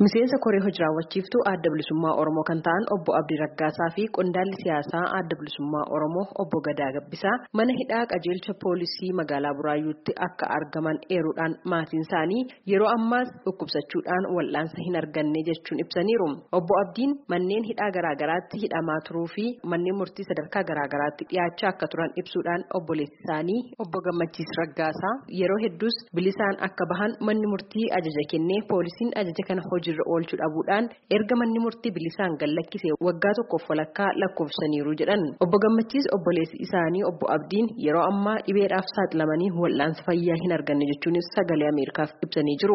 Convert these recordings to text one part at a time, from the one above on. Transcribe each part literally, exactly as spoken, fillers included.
Miseensa koree hojii raawwachiiftuu adda bilisummaa Oromoo kan ta'an obbo Abdii Raggaasaa fi qondaalli siyaasaa adda bilisummaa Oromoo obbo Gadaa Gabbisaa mana hidhaa qajeelcha poolisii magaalaa Buraayyuutti akka argaman eeruudhaan maatiin isaanii yeroo ammaas dhukkubsachuudhaan wal'aansa hin arganne jechuun ibsaniiru. Obbo Abdiin manneen hidhaa garaagaraatti hidhamaa turuu fi manneen murtii sadarkaa garaagaraatti dhiyaachaa akka turan ibsuudhaan obboleessi isaanii obbo Gammachiis Raggaasaa yeroo hedduus bilisaan akka bahan manni murtii ajaja kennee poolisiin ajaja kana hojii oolchuu dhabuudhaan erga manni murtii bilisaan gallakkisee waggaa tokkoof walakkaa lakkoofsaniiru jedhan. Obbo Gammachiis obboleessi isaanii obbo Abdiin yeroo ammaa dhibeedhaaf saaxilamanii wal'aansa fayyaa hin arganne jechuunis sagalee Ameerikaaf ibsanii jiru.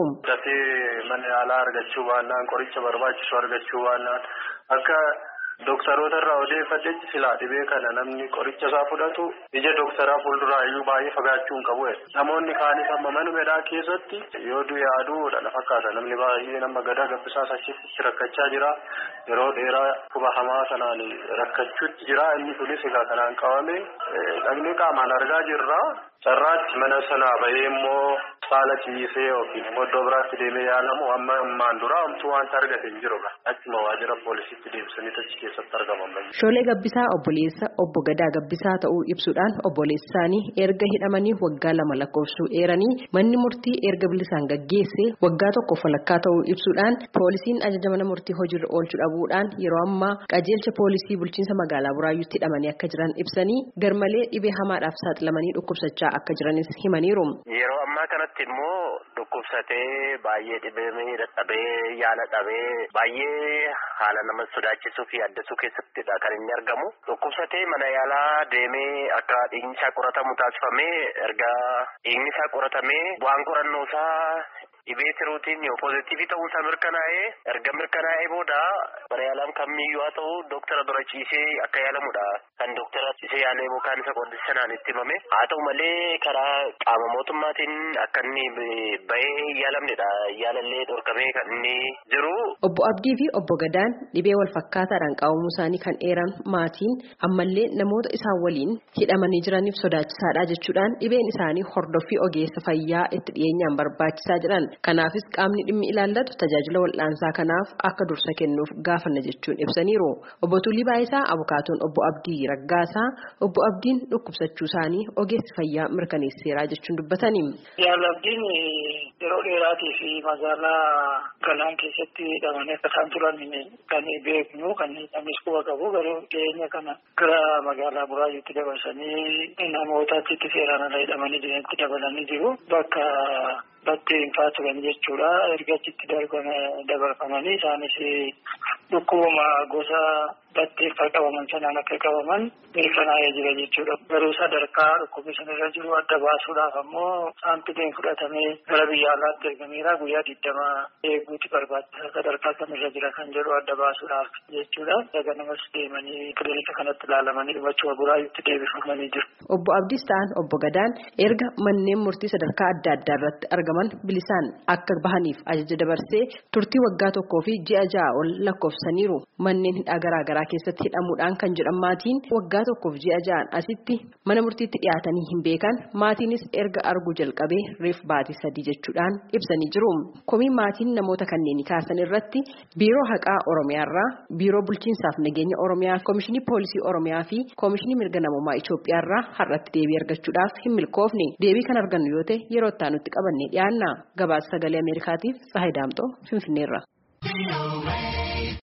Manni yaalaa argachuu baannaan qoricha barbaachisu argachuu baannaan akka dooktaroota irraa odeeffatetti silaa dhibee kana namni qoricha isaa fudhatu ija dooktaraa fuulduraayyuu baay'ee fagaachuu hin qabu. Namoonni kaanis amma manumedhaa keessatti yoo du'e aduudha fakkaata. Namni baay'ee nama Gadaa Gabbisaa achitti rakkachaa jira. Yeroo dheeraa kuba hamaa sanaan rakkachuutti jira. Inni kunis egaa kanaan qabame dhagni qaamaan argaa jirra. Sarraatti mana sanaa bahee immoo saala ciisee yookiin immoo iddoo biraatti deemee yaalamu amma ammaan dura homtuu wanta argate hin jiru. Achuma waajjira poolisiitti deebisanii achi keessatti argaman. Shoolee Gabbisaa obboleessa obbo Gadaa Gabbisaa ta'uu ibsuudhaan obboleessi isaanii erga hidhamanii waggaa lama lakkoofsuu eeranii manni murtii erga bilisaan gaggeesse waggaa tokkoof walakkaa ta'uu ibsuudhaan poolisiin ajaja mana murtii hojiirra oolchuu dhabuudhaan yeroo ammaa qajeelcha poolisii bulchiinsa magaalaa Buraayyuutti hidhamanii akka jiran ibsanii garmalee dhibee hamaadhaaf saaxilamanii dhukkubsachaa akka jiranis himaniiru. Yeroo ammaa kanatti immoo dhukkubsatee baay'ee dhibee dadhabee yaala dhabee baay'ee haala nama sodaachisuu fi addasuu keessattidha kan inni argamu. Dhukkubsatee mana yaalaa deemee akka dhiigni isaa qoratamu taasifamee erga dhiigni isaa qoratamee bu'aan qorannoo isaa dhibee tiruutiin yoo pooziitiivii ta'uu isaa mirkanaa'ee erga mirkanaa'ee booda mana yaalaan kamiyyuu haa ta'u dooktara bira ciisee akka yaalamudha. Kan dooktara ciisee yaalee bokaan isa qondissanaan itti himame. Haa ta'u malee karaa qaama mootummaatiin akka inni bahee yaalamnedha. Yaalallee dhorkamee kan inni jiru. Obbo Abdii fi obbo Gadaan dhibee wal fakkaataadhaan qabamuu isaanii kan eeran maatiin ammallee namoota isaan waliin hidhamanii jiraniif sodaachisaadha jechuudhaan dhibeen isaanii hordoffii ogeessa fayyaa itti dhiyeenyaan barbaachisaa jedhan. Kanaafis qaamni dhimmi ilaallatu tajaajila wal'aansaa kanaaf akka dursa kennuuf gaafanna jechuun ibsaniiru. Obbo Tulii Baayisaa abukaatoon obbo Abdii Raggaasaa obbo Abdiin dhukkubsachuu isaanii ogeessi fayyaa mirkaneesseeraa jechuun dubbatanii. Yaalli Abdiin yeroo dheeraatii fi magaalaa Galaan keessatti hidhamanii akka isaan turan kan beeknu kan namnis quba qabu garuu dhiyeenya kana gara magaalaa Buraayyuutti dabarsanii namoota achitti seeraan ala hidhamanii jiranitti dabalanii jiru. Bakka battee hin turan jechuudha. Erga achitti dabarfamanii isaanis dhukkubuma gosa battee akka qabaman sanaan akka qabaman mirkanaa'ee jira jechuudha. Garuu sadarkaa dhukkubni sanarra jiru adda baasuudhaaf ammoo saampileen fudhatamee gara biyya alaatti ergameera. Guyyaa digdama eeguutti barbaachisa sadarkaa kamirra jira kan jedhu adda baasuudhaaf jechuudha. Daga namas deemanii kilinika kanatti ilaalamanii dhumachuu Buraayyuutti deebifamanii jiru. Obbo Abdiis ta'an obbo Gadaan erga manneen murtii sadarkaa adda addaa irratti argaman bilisaan akka bahaniif ajaja dabarsee turtii waggaa tokkoo fi ji'a ja'a ol lakkoofsaniiru. Manneen hidhaa garaagaraa keessatti hidhamuudhaan kan jedhan maatiin waggaa tokkoof ji'a ja'an asitti mana murtiitti dhiyaatanii hin beekan. Maatiinis erga arguu jalqabee reef baatii sadii jechuudhaan ibsanii jiru. Komii maatiin namoota kanneen kaasan irratti biiroo haqaa Oromiyaarraa, biiroo bulchiinsaaf nageenya Oromiyaa, koomishinii poolisii Oromiyaa fi koomishinii mirga namummaa Itoophiyaarraa har'atti deebii argachuudhaaf hin milkoofne. Deebii kan argannu yoo ta'e yeroo itti aanutti qabannee dhiyaanna. Gabaasa sagalee Ameerikaatiif Tsahaay Daamxoo Finfinneerra.